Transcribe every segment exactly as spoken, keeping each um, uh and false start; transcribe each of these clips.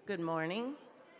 Good morning.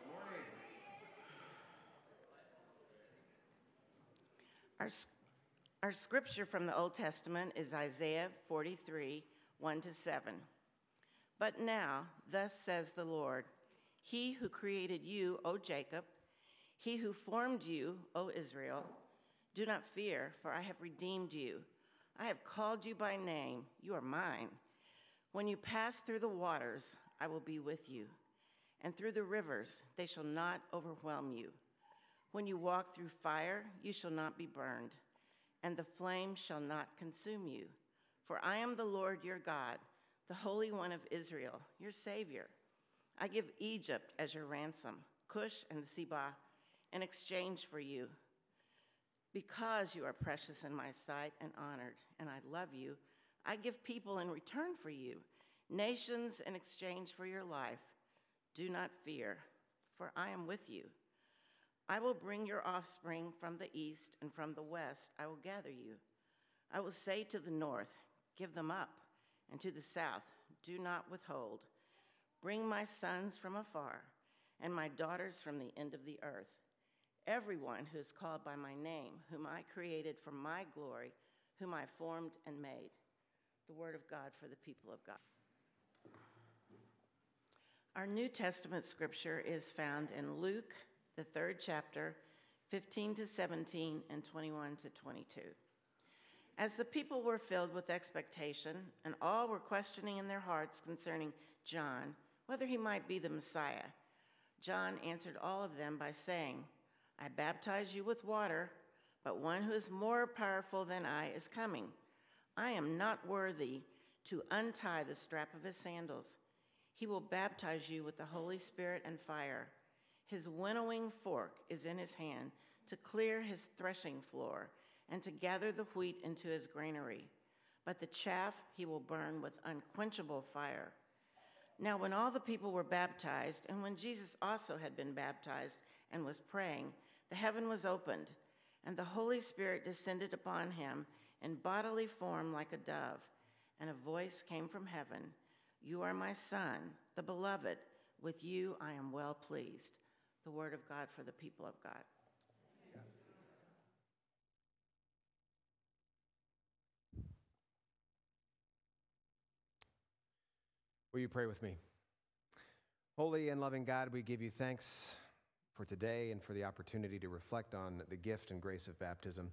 Our, our scripture from the Old Testament is Isaiah forty-three, one to seven. But now, thus says the Lord, He who created you, O Jacob, He who formed you, O Israel, do not fear, for I have redeemed you. I have called you by name. You are mine. When you pass through the waters, I will be with you. And through the rivers, they shall not overwhelm you. When you walk through fire, you shall not be burned, and the flame shall not consume you. For I am the Lord your God, the Holy One of Israel, your Savior. I give Egypt as your ransom, Cush and Seba, in exchange for you. Because you are precious in my sight and honored, and I love you, I give people in return for you, nations in exchange for your life. Do not fear, for I am with you. I will bring your offspring from the east, and from the west I will gather you. I will say to the north, give them up, and to the south, do not withhold. Bring my sons from afar, and my daughters from the end of the earth. Everyone who is called by my name, whom I created for my glory, whom I formed and made. The word of God for the people of God. Our New Testament scripture is found in Luke, the third chapter, fifteen to seventeen and twenty-one to twenty-two. As the people were filled with expectation, and all were questioning in their hearts concerning John, whether he might be the Messiah, John answered all of them by saying, I baptize you with water, but one who is more powerful than I is coming. I am not worthy to untie the strap of his sandals. He will baptize you with the Holy Spirit and fire. His winnowing fork is in his hand to clear his threshing floor and to gather the wheat into his granary. But the chaff he will burn with unquenchable fire. Now when all the people were baptized, and when Jesus also had been baptized and was praying, the heaven was opened, and the Holy Spirit descended upon him in bodily form like a dove, and a voice came from heaven, You are my Son, the beloved. With you I am well pleased. The word of God for the people of God. Yeah. Will you pray with me? Holy and loving God, we give you thanks for today and for the opportunity to reflect on the gift and grace of baptism.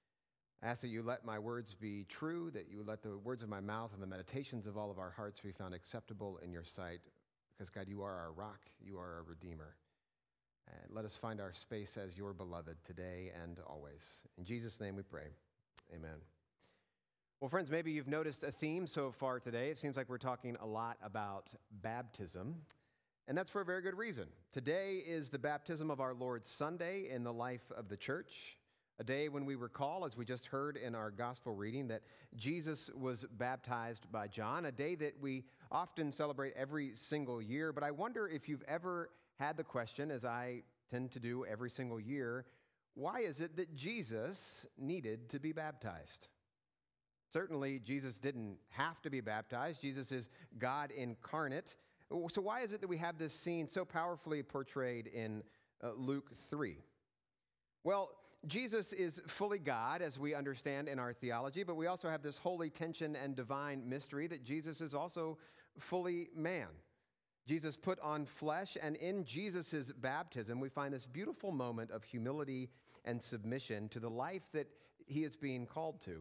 I ask that you let my words be true, that you let the words of my mouth and the meditations of all of our hearts be found acceptable in your sight, because, God, you are our rock, you are our Redeemer. And let us find our space as your beloved today and always. In Jesus' name we pray. Amen. Well, friends, maybe you've noticed a theme so far today. It seems like we're talking a lot about baptism, and that's for a very good reason. Today is the baptism of our Lord's Sunday in the life of the church. A day when we recall, as we just heard in our gospel reading, that Jesus was baptized by John, a day that we often celebrate every single year. But I wonder if you've ever had the question, as I tend to do every single year, why is it that Jesus needed to be baptized? Certainly, Jesus didn't have to be baptized. Jesus is God incarnate. So why is it that we have this scene so powerfully portrayed in uh, Luke three? Well, Jesus is fully God, as we understand in our theology, but we also have this holy tension and divine mystery that Jesus is also fully man. Jesus put on flesh, and in Jesus' baptism, we find this beautiful moment of humility and submission to the life that he is being called to.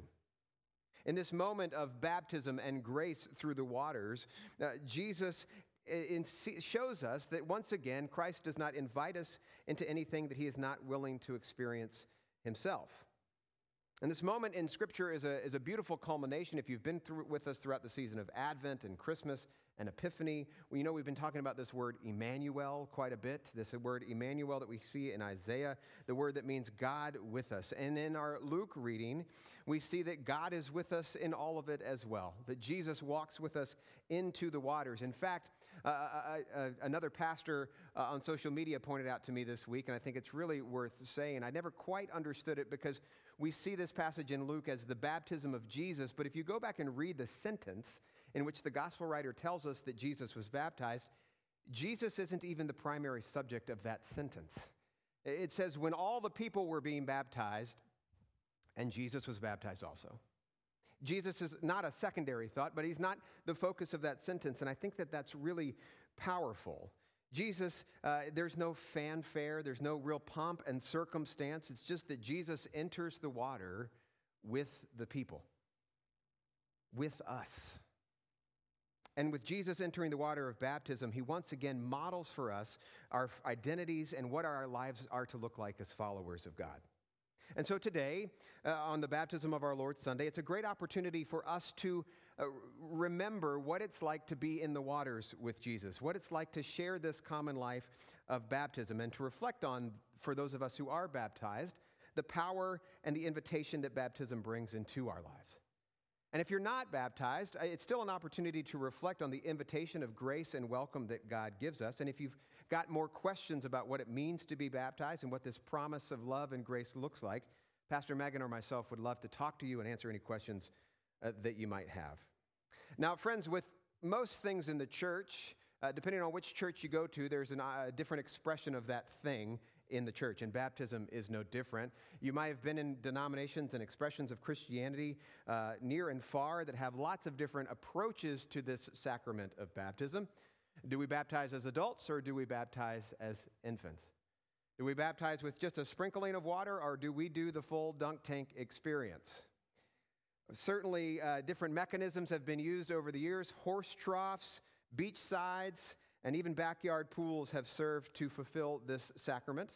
In this moment of baptism and grace through the waters, uh, Jesus in, shows us that once again, Christ does not invite us into anything that he is not willing to experience himself. And this moment in Scripture is a, is a beautiful culmination. If you've been through with us throughout the season of Advent and Christmas and Epiphany, well, you know we've been talking about this word Emmanuel quite a bit, this word Emmanuel that we see in Isaiah, the word that means God with us. And in our Luke reading, we see that God is with us in all of it as well, that Jesus walks with us into the waters. In fact, uh, uh, uh, another pastor uh, on social media pointed out to me this week, and I think it's really worth saying. I never quite understood it because we see this passage in Luke as the baptism of Jesus, but if you go back and read the sentence in which the gospel writer tells us that Jesus was baptized, Jesus isn't even the primary subject of that sentence. It says, when all the people were being baptized, and Jesus was baptized also. Jesus is not a secondary thought, but he's not the focus of that sentence, and I think that that's really powerful. Jesus, uh, there's no fanfare, there's no real pomp and circumstance. It's just that Jesus enters the water with the people, with us. And with Jesus entering the water of baptism, he once again models for us our identities and what our lives are to look like as followers of God. And so today, uh, on the baptism of our Lord Sunday, it's a great opportunity for us to uh, remember what it's like to be in the waters with Jesus, what it's like to share this common life of baptism, and to reflect on, for those of us who are baptized, the power and the invitation that baptism brings into our lives. And if you're not baptized, it's still an opportunity to reflect on the invitation of grace and welcome that God gives us. And if you've got more questions about what it means to be baptized and what this promise of love and grace looks like, Pastor Megan or myself would love to talk to you and answer any questions uh, that you might have. Now, friends, with most things in the church, uh, depending on which church you go to, there's a uh, different expression of that thing in the church, and baptism is no different. You might have been in denominations and expressions of Christianity uh, near and far that have lots of different approaches to this sacrament of baptism. Do we baptize as adults, or do we baptize as infants? Do we baptize with just a sprinkling of water, or do we do the full dunk tank experience? Certainly, uh, different mechanisms have been used over the years. Horse troughs, beach sides, and even backyard pools have served to fulfill this sacrament.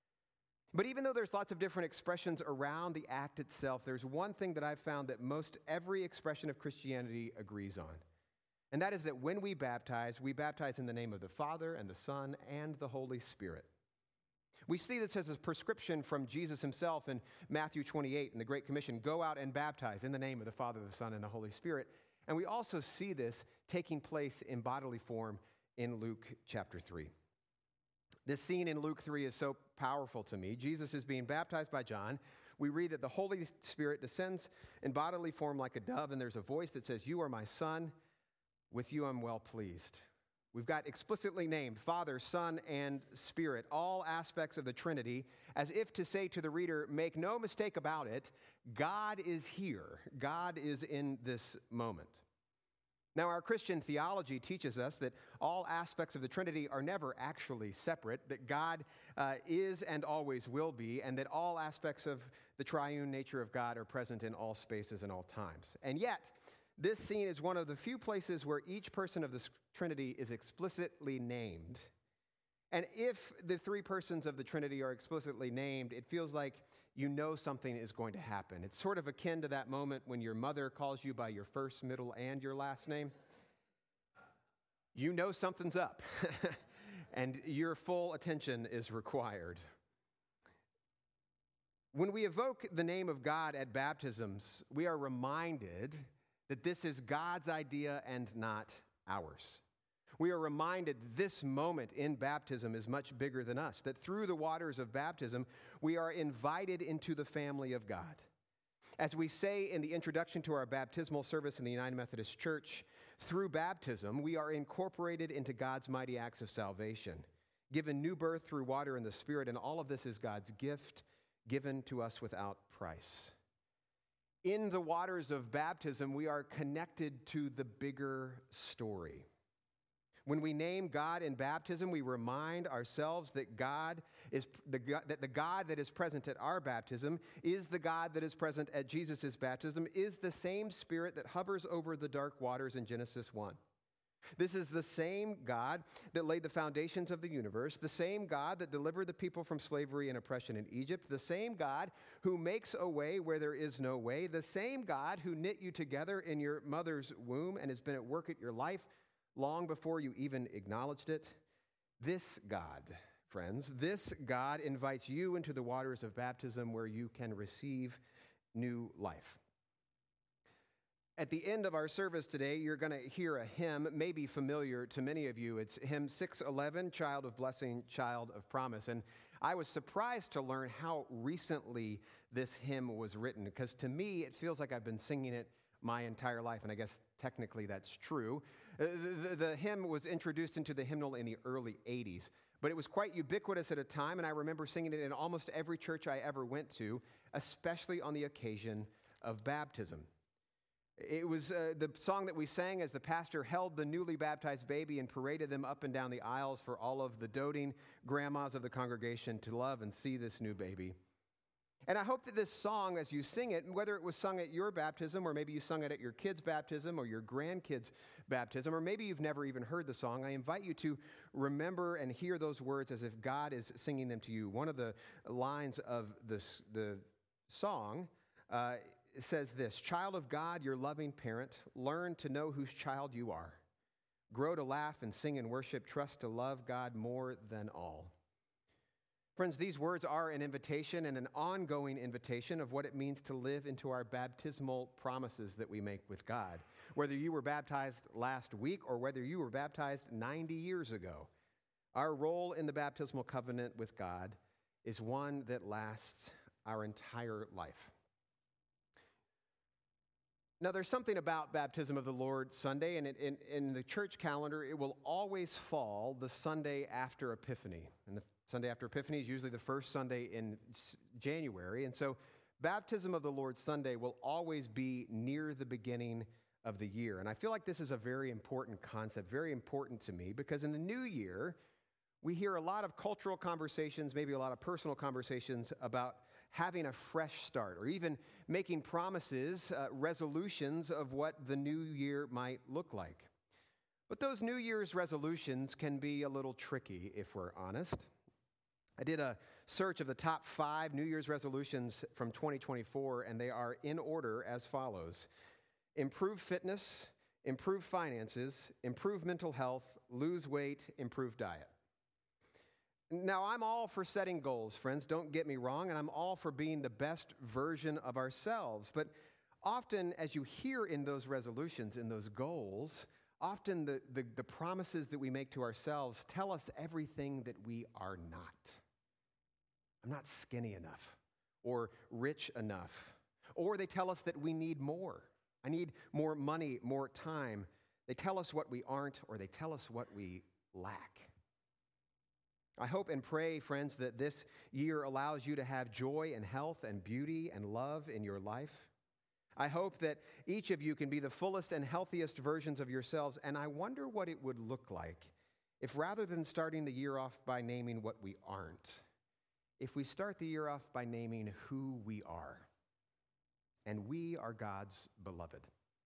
But even though there's lots of different expressions around the act itself, there's one thing that I've found that most every expression of Christianity agrees on. And that is that when we baptize, we baptize in the name of the Father and the Son and the Holy Spirit. We see this as a prescription from Jesus himself in Matthew twenty-eight in the Great Commission, go out and baptize in the name of the Father, the Son, and the Holy Spirit. And we also see this taking place in bodily form in Luke chapter three. This scene in Luke three is so powerful to me. Jesus is being baptized by John. We read that the Holy Spirit descends in bodily form like a dove, and there's a voice that says, "You are my Son, with you I'm well pleased." We've got explicitly named Father, Son, and Spirit, all aspects of the Trinity, as if to say to the reader, make no mistake about it, God is here. God is in this moment. Now, our Christian theology teaches us that all aspects of the Trinity are never actually separate, that God uh, is and always will be, and that all aspects of the triune nature of God are present in all spaces and all times. And yet, this scene is one of the few places where each person of the Trinity is explicitly named. And if the three persons of the Trinity are explicitly named, it feels like you know something is going to happen. It's sort of akin to that moment when your mother calls you by your first, middle, and your last name. You know something's up, and your full attention is required. When we evoke the name of God at baptisms, we are reminded that this is God's idea and not ours. We are reminded this moment in baptism is much bigger than us, that through the waters of baptism, we are invited into the family of God. As we say in the introduction to our baptismal service in the United Methodist Church, through baptism, we are incorporated into God's mighty acts of salvation, given new birth through water and the Spirit, and all of this is God's gift given to us without price. In the waters of baptism, we are connected to the bigger story. When we name God in baptism, we remind ourselves that God is the that the God that is present at our baptism is the God that is present at Jesus' baptism, is the same Spirit that hovers over the dark waters in Genesis one. This is the same God that laid the foundations of the universe, the same God that delivered the people from slavery and oppression in Egypt, the same God who makes a way where there is no way, the same God who knit you together in your mother's womb and has been at work at your life long before you even acknowledged it. This God, friends, this God invites you into the waters of baptism where you can receive new life. At the end of our service today, you're going to hear a hymn, maybe familiar to many of you. It's hymn six eleven, Child of Blessing, Child of Promise. And I was surprised to learn how recently this hymn was written, because to me, it feels like I've been singing it my entire life, and I guess technically that's true. Uh, The, the, the hymn was introduced into the hymnal in the early eighties, but it was quite ubiquitous at a time, and I remember singing it in almost every church I ever went to, especially on the occasion of baptism. It was uh, the song that we sang as the pastor held the newly baptized baby and paraded them up and down the aisles for all of the doting grandmas of the congregation to love and see this new baby. And I hope that this song, as you sing it, whether it was sung at your baptism, or maybe you sung it at your kid's baptism or your grandkid's baptism, or maybe you've never even heard the song, I invite you to remember and hear those words as if God is singing them to you. One of the lines of this, the song uh, says this: "Child of God, your loving parent, learn to know whose child you are. Grow to laugh and sing and worship, trust to love God more than all." Friends, these words are an invitation and an ongoing invitation of what it means to live into our baptismal promises that we make with God. Whether you were baptized last week or whether you were baptized ninety years ago, our role in the baptismal covenant with God is one that lasts our entire life. Now, there's something about Baptism of the Lord Sunday, and it, in, in the church calendar, it will always fall the Sunday after Epiphany. And the Sunday after Epiphany is usually the first Sunday in January, and so Baptism of the Lord Sunday will always be near the beginning of the year. And I feel like this is a very important concept, very important to me, because in the new year, we hear a lot of cultural conversations, maybe a lot of personal conversations about having a fresh start, or even making promises, uh, resolutions of what the new year might look like. But those New Year's resolutions can be a little tricky, if we're honest. I did a search of the top five New Year's resolutions from twenty twenty-four, and they are in order as follows: improve fitness, improve finances, improve mental health, lose weight, improve diet. Now, I'm all for setting goals, friends, don't get me wrong, and I'm all for being the best version of ourselves. But often, as you hear in those resolutions, in those goals, often the, the, the promises that we make to ourselves tell us everything that we are not. I'm not skinny enough or rich enough. Or they tell us that we need more. I need more money, more time. They tell us what we aren't, or they tell us what we lack. I hope and pray, friends, that this year allows you to have joy and health and beauty and love in your life. I hope that each of you can be the fullest and healthiest versions of yourselves, and I wonder what it would look like if, rather than starting the year off by naming what we aren't, if we start the year off by naming who we are. And we are God's beloved.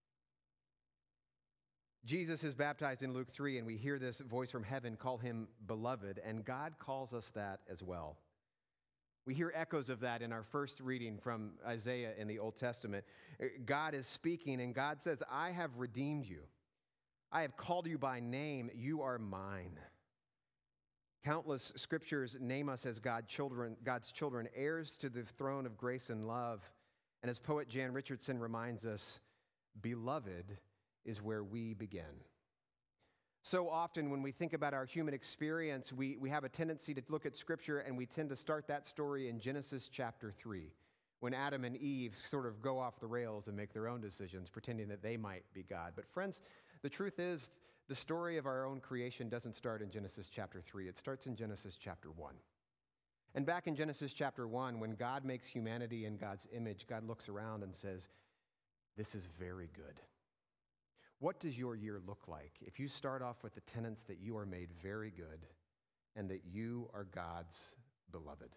Jesus is baptized in Luke three, and we hear this voice from heaven call him beloved, and God calls us that as well. We hear echoes of that in our first reading from Isaiah in the Old Testament. God is speaking, and God says, "I have redeemed you. I have called you by name. You are mine." Countless scriptures name us as God children, God's children, heirs to the throne of grace and love. And as poet Jan Richardson reminds us, beloved is where we begin. So often when we think about our human experience, we, we have a tendency to look at Scripture, and we tend to start that story in Genesis chapter three, when Adam and Eve sort of go off the rails and make their own decisions, pretending that they might be God. But friends, the truth is, the story of our own creation doesn't start in Genesis chapter three. It starts in Genesis chapter one. And back in Genesis chapter one, when God makes humanity in God's image, God looks around and says, "This is very good." What does your year look like if you start off with the tenets that you are made very good and that you are God's beloved?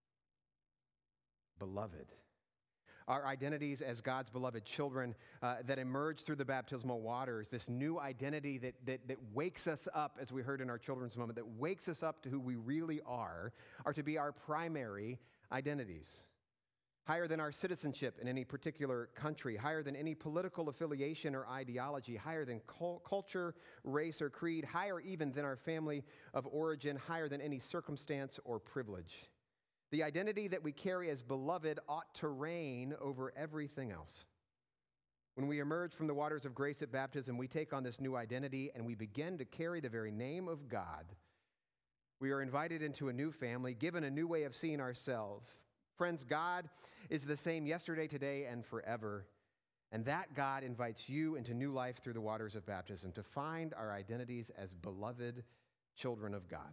Beloved. Our identities as God's beloved children uh, that emerge through the baptismal waters, this new identity that, that, that wakes us up, as we heard in our children's moment, that wakes us up to who we really are, are to be our primary identities. Higher than our citizenship in any particular country, higher than any political affiliation or ideology, higher than cul- culture, race, or creed, higher even than our family of origin, higher than any circumstance or privilege. The identity that we carry as beloved ought to reign over everything else. When we emerge from the waters of grace at baptism, we take on this new identity and we begin to carry the very name of God. We are invited into a new family, given a new way of seeing ourselves. Friends, God is the same yesterday, today, and forever. And that God invites you into new life through the waters of baptism to find our identities as beloved children of God.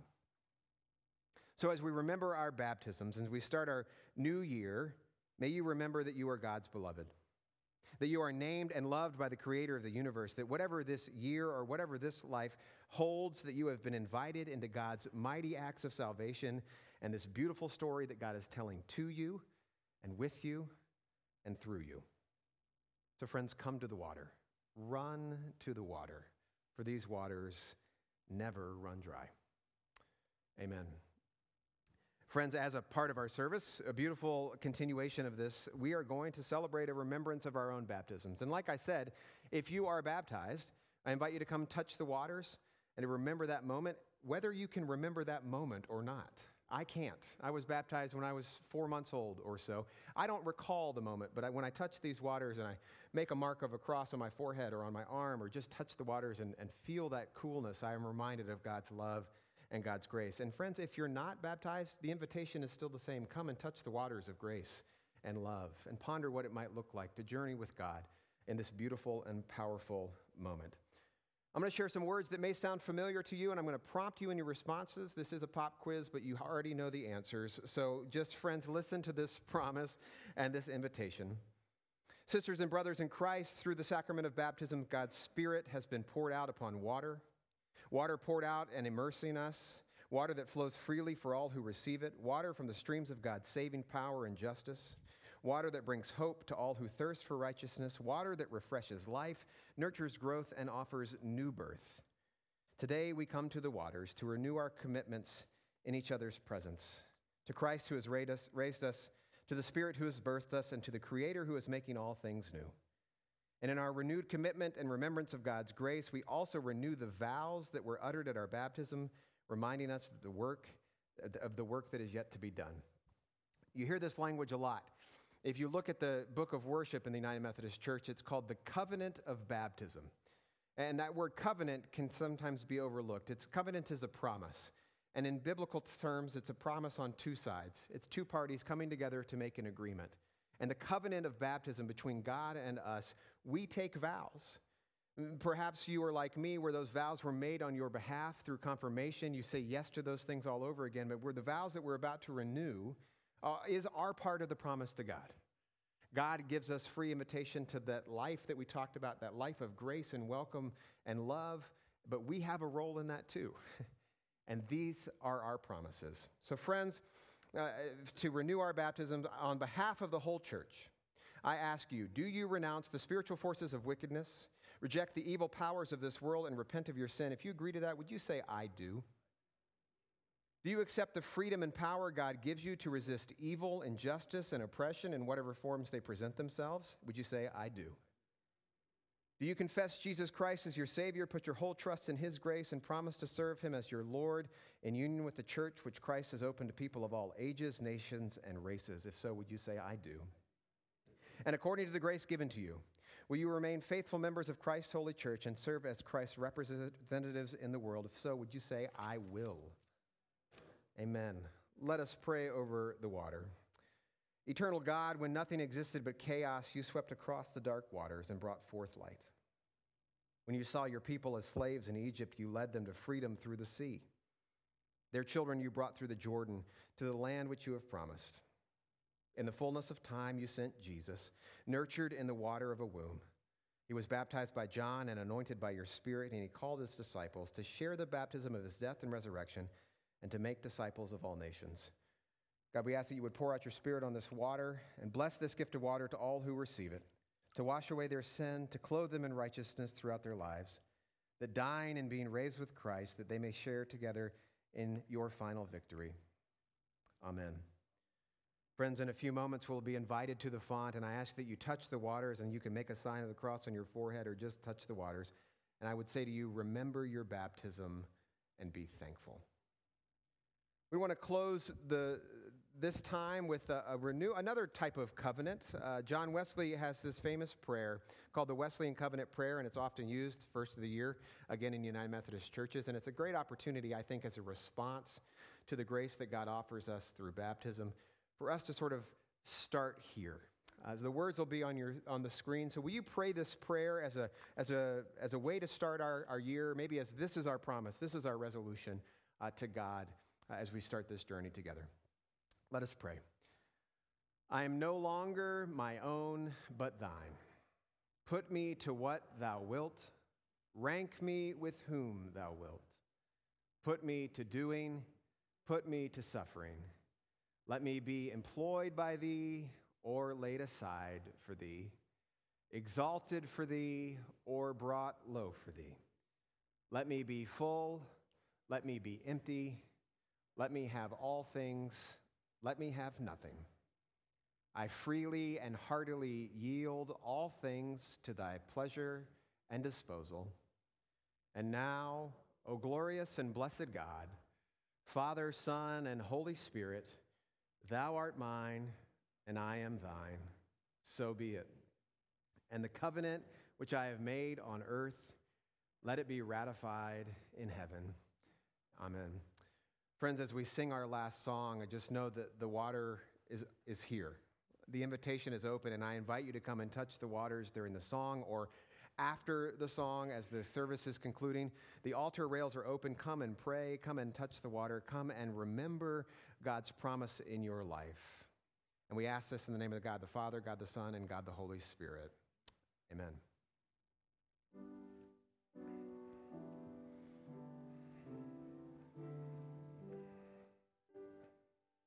So as we remember our baptisms, as we start our new year, may you remember that you are God's beloved, that you are named and loved by the Creator of the universe, that whatever this year or whatever this life holds, that you have been invited into God's mighty acts of salvation and this beautiful story that God is telling to you and with you and through you. So friends, come to the water. Run to the water, for these waters never run dry. Amen. Friends, as a part of our service, a beautiful continuation of this, we are going to celebrate a remembrance of our own baptisms. And like I said, if you are baptized, I invite you to come touch the waters and to remember that moment, whether you can remember that moment or not. I can't. I was baptized when I was four months old or so. I don't recall the moment, but I, when I touch these waters and I make a mark of a cross on my forehead or on my arm or just touch the waters and, and feel that coolness, I am reminded of God's love and God's grace. And friends, if you're not baptized, the invitation is still the same. Come and touch the waters of grace and love and ponder what it might look like to journey with God in this beautiful and powerful moment. I'm going to share some words that may sound familiar to you, and I'm going to prompt you in your responses. This is a pop quiz, but you already know the answers. So just, friends, listen to this promise and this invitation. Sisters and brothers in Christ, through the sacrament of baptism, God's Spirit has been poured out upon water, water poured out and immersing us, water that flows freely for all who receive it, water from the streams of God's saving power and justice, water that brings hope to all who thirst for righteousness, water that refreshes life, nurtures growth, and offers new birth. Today we come to the waters to renew our commitments in each other's presence, to Christ who has raised us, raised us, to the Spirit who has birthed us, and to the Creator who is making all things new. And in our renewed commitment and remembrance of God's grace, we also renew the vows that were uttered at our baptism, reminding us of the work, of the work that is yet to be done. You hear this language a lot. If you look at the book of worship in the United Methodist Church, it's called the covenant of baptism. And that word covenant can sometimes be overlooked. It's covenant is a promise. And in biblical terms, it's a promise on two sides. It's two parties coming together to make an agreement. And the covenant of baptism between God and us, we take vows. Perhaps you are like me, where those vows were made on your behalf through confirmation. You say yes to those things all over again, but where the vows that we're about to renew uh, is our part of the promise to God. God gives us free invitation to that life that we talked about, that life of grace and welcome and love, but we have a role in that too. And these are our promises. So friends, uh, to renew our baptisms on behalf of the whole church, I ask you, do you renounce the spiritual forces of wickedness, reject the evil powers of this world, and repent of your sin? If you agree to that, would you say, I do? Do you accept the freedom and power God gives you to resist evil, injustice, and oppression in whatever forms they present themselves? Would you say, I do? Do you confess Jesus Christ as your Savior, put your whole trust in His grace, and promise to serve Him as your Lord in union with the church, which Christ has opened to people of all ages, nations, and races? If so, would you say, I do? And according to the grace given to you, will you remain faithful members of Christ's holy church and serve as Christ's representatives in the world? If so, would you say, I will? Amen. Let us pray over the water. Eternal God, when nothing existed but chaos, you swept across the dark waters and brought forth light. When you saw your people as slaves in Egypt, you led them to freedom through the sea. Their children you brought through the Jordan to the land which you have promised. In the fullness of time, you sent Jesus, nurtured in the water of a womb. He was baptized by John and anointed by your Spirit, and he called his disciples to share the baptism of his death and resurrection and to make disciples of all nations. God, we ask that you would pour out your Spirit on this water and bless this gift of water to all who receive it, to wash away their sin, to clothe them in righteousness throughout their lives, that dying and being raised with Christ, that they may share together in your final victory. Amen. Friends, in a few moments, we'll be invited to the font, and I ask that you touch the waters, and you can make a sign of the cross on your forehead or just touch the waters. And I would say to you, remember your baptism and be thankful. We want to close the this time with a, a renew another type of covenant. Uh, John Wesley has this famous prayer called the Wesleyan Covenant Prayer, and it's often used first of the year, again in United Methodist churches. And it's a great opportunity, I think, as a response to the grace that God offers us through baptism, for us to sort of start here. As the words will be on your on the screen, so will you pray this prayer as a as a as a way to start our, our year? Maybe as this is our promise, this is our resolution uh, to God uh, as we start this journey together. Let us pray. I am no longer my own, but thine. Put me to what thou wilt. Rank me with whom thou wilt. Put me to doing. Put me to suffering. Let me be employed by thee, or laid aside for thee, exalted for thee, or brought low for thee. Let me be full, let me be empty, let me have all things, let me have nothing. I freely and heartily yield all things to thy pleasure and disposal. And now, O glorious and blessed God, Father, Son, and Holy Spirit, thou art mine, and I am thine, so be it. And the covenant which I have made on earth, let it be ratified in heaven. Amen. Friends, as we sing our last song, I just know that the water is, is here. The invitation is open, and I invite you to come and touch the waters during the song or after the song as the service is concluding. The altar rails are open. Come and pray. Come and touch the water. Come and remember God's promise in your life. And we ask this in the name of God the Father, God the Son, and God the Holy Spirit. Amen.